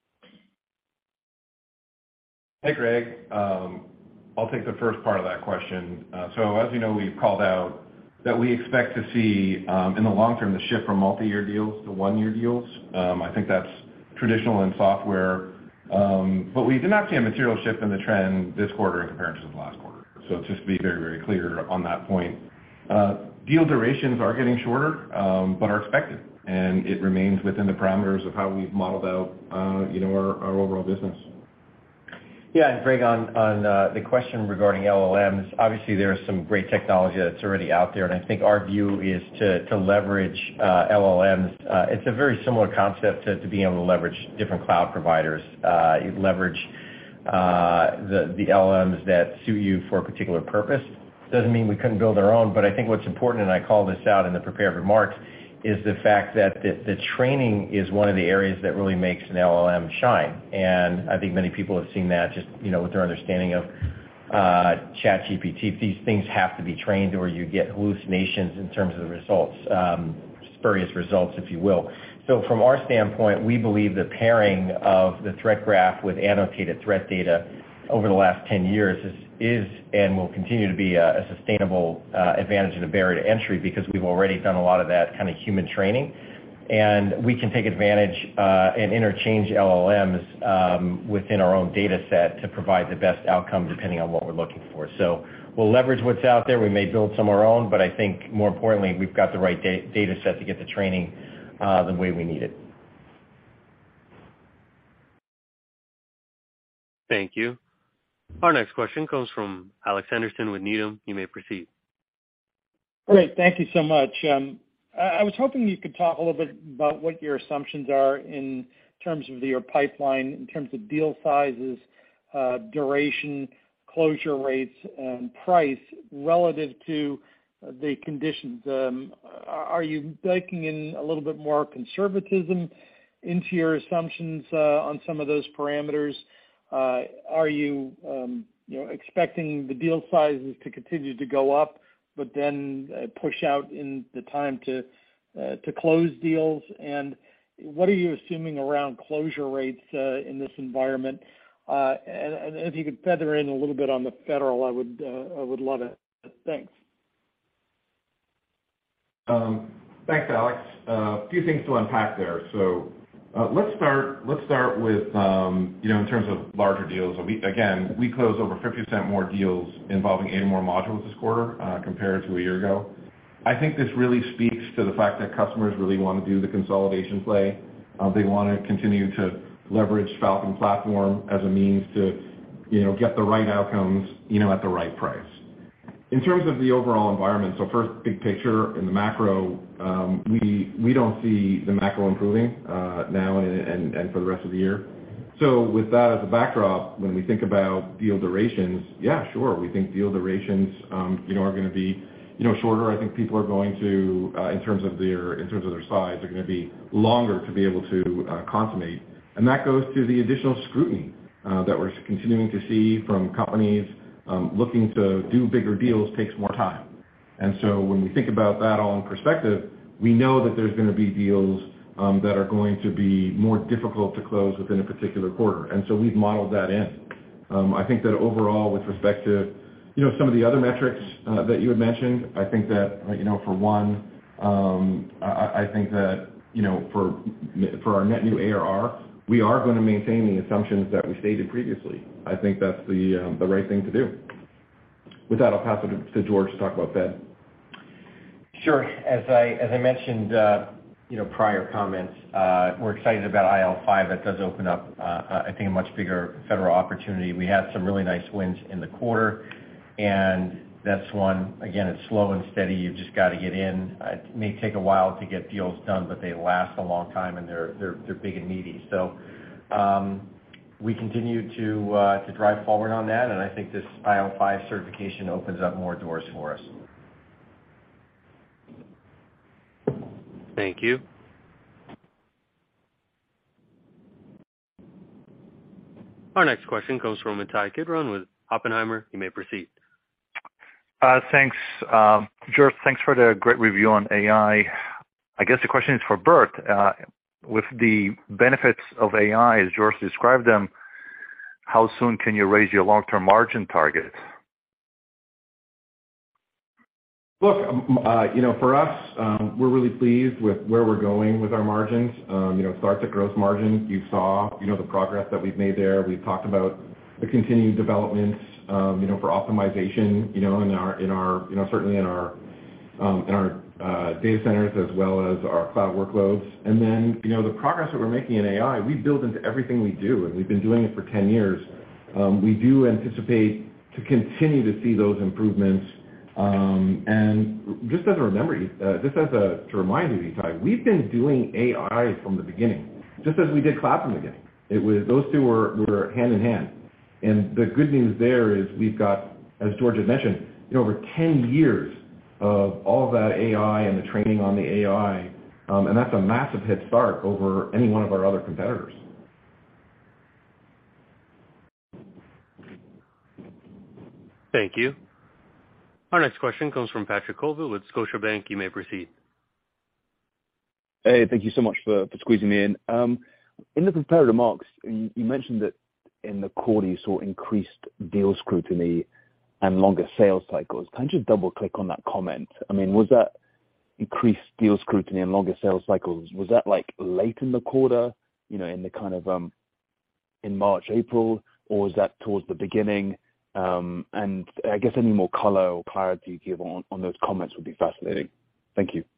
[SPEAKER 4] Hey, Greg. Um, I'll take the first part of that question. Uh, so as you know, we've called out that we expect to see um, in the long term the shift from multi-year deals to one-year deals. Um, I think that's traditional in software. Um, but we did not see a material shift in the trend this quarter in comparison to the last quarter. So just to be very, very clear on that point. Uh, deal durations are getting shorter, um, but are expected, and it remains within the parameters of how we've modeled out, uh, you know, our, our overall business.
[SPEAKER 3] Yeah, and Greg, on on uh, the question regarding L L Ms, obviously there is some great technology that's already out there, and I think our view is to to leverage uh, L L Ms. Uh, it's a very similar concept to, to being able to leverage different cloud providers. Uh, you leverage uh, the the L L Ms that suit you for a particular purpose. Doesn't mean we couldn't build our own, but I think what's important, and I call this out in the prepared remarks, is the fact that the, the training is one of the areas that really makes an L L M shine. And I think many people have seen that just, you know, with their understanding of uh, ChatGPT. These things have to be trained or you get hallucinations in terms of the results, um, spurious results, if you will. So from our standpoint, we believe the pairing of the threat graph with annotated threat data over the last ten years is, is and will continue to be a, a sustainable uh, advantage and a barrier to entry because we've already done a lot of that kind of human training. And we can take advantage uh, and interchange L L Ms um, within our own data set to provide the best outcome depending on what we're looking for. So we'll leverage what's out there. We may build some of our own, but I think more importantly, we've got the right da- data set to get the training uh, the way we need it.
[SPEAKER 1] Thank you. Our next question comes from Alex Henderson with Needham. You may proceed.
[SPEAKER 6] Great. Thank you so much. Um, I was hoping you could talk a little bit about what your assumptions are in terms of your pipeline, in terms of deal sizes, uh, duration, closure rates, and price relative to the conditions. Um, are you baking in a little bit more conservatism into your assumptions uh, on some of those parameters? Uh, are you, um, you know, expecting the deal sizes to continue to go up, but then uh, push out in the time to uh, to close deals? And what are you assuming around closure rates uh, in this environment? Uh, and, and if you could feather in a little bit on the federal, I would uh, I would love it. Thanks.
[SPEAKER 4] Um, thanks, Alex. Uh, a few things to unpack there. So. Uh, let's start. Let's start with um, you know in terms of larger deals. We, again, we closed over fifty percent more deals involving eight or more modules this quarter uh, compared to a year ago. I think this really speaks to the fact that customers really want to do the consolidation play. Uh, they want to continue to leverage Falcon platform as a means to you know get the right outcomes you know at the right price. In terms of the overall environment, so first, big picture in the macro, um, we we don't see the macro improving uh, now and, and, and for the rest of the year. So with that as a backdrop, when we think about deal durations, yeah, sure, we think deal durations, um, you know, are going to be, you know, shorter. I think people are going to, uh, in terms of their in terms of their size, are going to be longer to be able to uh, consummate, and that goes to the additional scrutiny uh, that we're continuing to see from companies. Um, looking to do bigger deals takes more time. And so when we think about that all in perspective, we know that there's going to be deals um, that are going to be more difficult to close within a particular quarter. And so we've modeled that in. Um, I think that overall, with respect to, you know, some of the other metrics uh, that you had mentioned, I think that, you know, for one, um, I, I think that, you know, for for our net new A R R, we are going to maintain the assumptions that we stated previously. I think that's the um, the right thing to do. With that, I'll pass it to George to talk about Fed.
[SPEAKER 3] Sure. As I as I mentioned, uh, you know, prior comments, uh, we're excited about I L five. That does open up, uh, I think, a much bigger federal opportunity. We had some really nice wins in the quarter, and that's one. Again, it's slow and steady. You've just got to get in. Uh, it may take a while to get deals done, but they last a long time, and they're they're they're big and meaty. So. Um, We continue to uh, to drive forward on that, and I think this I L five certification opens up more doors for us.
[SPEAKER 1] Thank you. Our next question comes from Ittai Kidron with Oppenheimer. You may proceed.
[SPEAKER 17] Uh, thanks, um, George. Thanks for the great review on A I. I guess the question is for Burt. Uh, with the benefits of A I, as George described them, how soon can you raise your long-term margin target?
[SPEAKER 4] Look, uh, you know, for us, um, we're really pleased with where we're going with our margins. Um, you know, it starts at gross margin. You saw, you know, the progress that we've made there. We've talked about the continued developments, um, you know, for optimization, you know, in our, in our, you know, certainly in our, um, in our uh, data centers as well as our cloud workloads. And then, you know, the progress that we're making in A I, we build into everything we do, and we've been doing it for ten years. Um, we do anticipate to continue to see those improvements. Um, and just as a remember, uh, just as a to remind you, Ittai, we've been doing A I from the beginning, just as we did cloud from the beginning. It was those two were, were hand in hand. And the good news there is we've got, as George had mentioned, you know, over ten years of all of that A I and the training on the A I, um, and that's a massive head start over any one of our other competitors.
[SPEAKER 1] Thank you. Our next question comes from Patrick Colville with Scotiabank. You may proceed.
[SPEAKER 18] Hey, thank you so much for, for squeezing me in. Um, in the prepared remarks, you, you mentioned that in the quarter you saw increased deal scrutiny and longer sales cycles. Can you just double click on that comment? I mean, was that increased deal scrutiny and longer sales cycles, was that like late in the quarter, you know, in the kind of um, in March, April, or was that towards the beginning? Um, and I guess any more color or clarity you give on, on those comments would be fascinating. Thank you.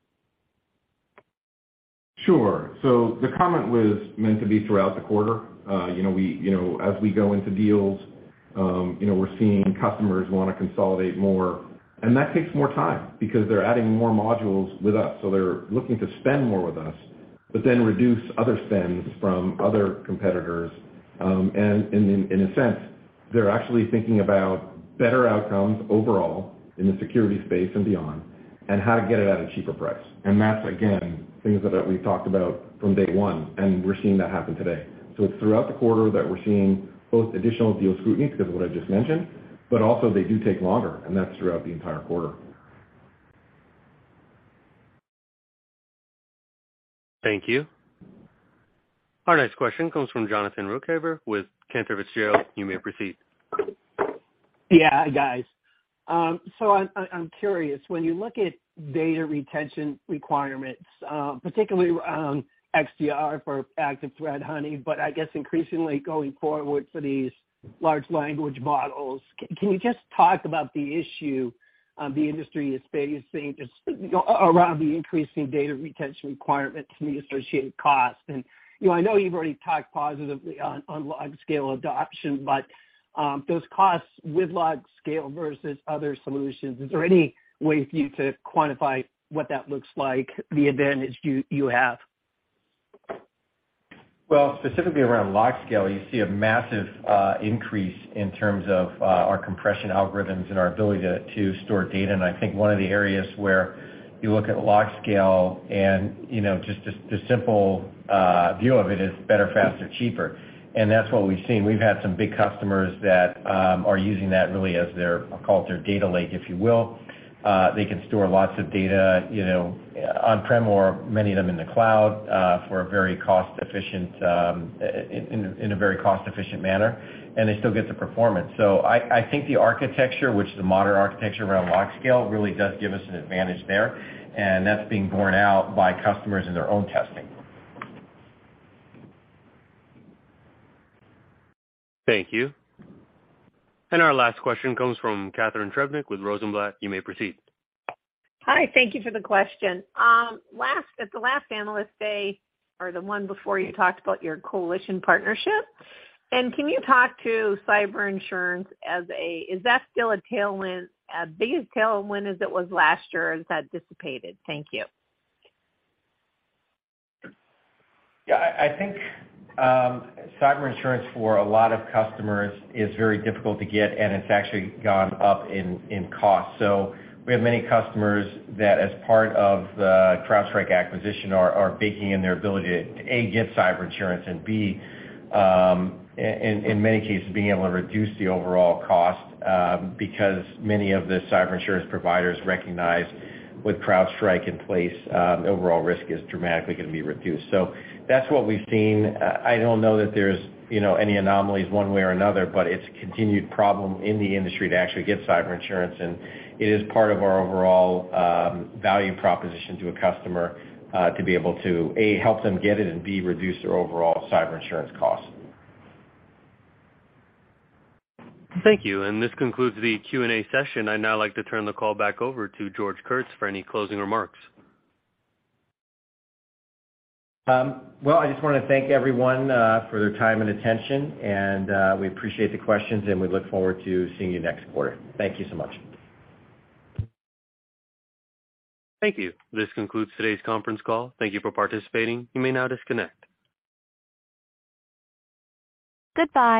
[SPEAKER 4] Sure. So the comment was meant to be throughout the quarter. Uh, you know, we, you know, as we go into deals, um, you know, we're seeing customers want to consolidate more, and that takes more time because they're adding more modules with us. So they're looking to spend more with us, but then reduce other spends from other competitors. Um, and in, in, in a sense, they're actually thinking about better outcomes overall in the security space and beyond, and how to get it at a cheaper price. And that's, again, things that we've talked about from day one, and we're seeing that happen today. So it's throughout the quarter that we're seeing both additional deal scrutiny because of what I just mentioned, but also they do take longer, and that's throughout the entire quarter.
[SPEAKER 1] Thank you. Our next question comes from Jonathan Ruykhaver with Cantor Fitzgerald. You may proceed.
[SPEAKER 19] Yeah, guys. Um, so I'm, I'm curious, when you look at data retention requirements, uh, particularly around X D R for active threat hunting, but I guess increasingly going forward for these large language models, can, can you just talk about the issue um, the industry is facing just you know, around the increasing data retention requirements and the associated costs? And you know, I know you've already talked positively on, on log-scale adoption, but um, those costs with log-scale versus other solutions, is there any way for you to quantify what that looks like, the advantage you, you have?
[SPEAKER 3] Well, specifically around log-scale, you see a massive uh, increase in terms of uh, our compression algorithms and our ability to, to store data. And I think one of the areas where you look at log scale and, you know, just the simple uh, view of it is better, faster, cheaper. And that's what we've seen. We've had some big customers that um, are using that really as their, I'll call it their data lake, if you will. Uh, they can store lots of data, you know, on-prem or many of them in the cloud uh, for a very cost-efficient, um, in, in a very cost-efficient manner, and they still get the performance. So I, I think the architecture, which is the modern architecture around log scale, really does give us an advantage there, and that's being borne out by customers in their own testing.
[SPEAKER 1] Thank you. And our last question comes from Catherine Trebnick with Rosenblatt. You may proceed.
[SPEAKER 2] Hi, thank you for the question. Um, last at the last Analyst Day, or the one before, you talked about your coalition partnership. And can you talk to cyber insurance as a, is that still a tailwind, as big a tailwind as it was last year, or has that dissipated? Thank you.
[SPEAKER 3] Yeah, I, I think um, cyber insurance for a lot of customers is very difficult to get, and it's actually gone up in, in cost. So we have many customers that, as part of the CrowdStrike acquisition, are, are baking in their ability to, A, get cyber insurance, and B, um, in, in many cases, being able to reduce the overall cost um, because many of the cyber insurance providers recognize with CrowdStrike in place, um, overall risk is dramatically going to be reduced. So that's what we've seen. Uh, I don't know that there's, you know, any anomalies one way or another, but it's a continued problem in the industry to actually get cyber insurance, and it is part of our overall um, value proposition to a customer uh, to be able to, A, help them get it, and B, reduce their overall cyber insurance costs.
[SPEAKER 1] Thank you. And this concludes the Q and A session. I'd now like to turn the call back over to George Kurtz for any closing remarks.
[SPEAKER 3] Um, well, I just want to thank everyone uh, for their time and attention, and uh, we appreciate the questions, and we look forward to seeing you next quarter. Thank you so much.
[SPEAKER 1] Thank you. This concludes today's conference call. Thank you for participating. You may now disconnect.
[SPEAKER 20] Goodbye.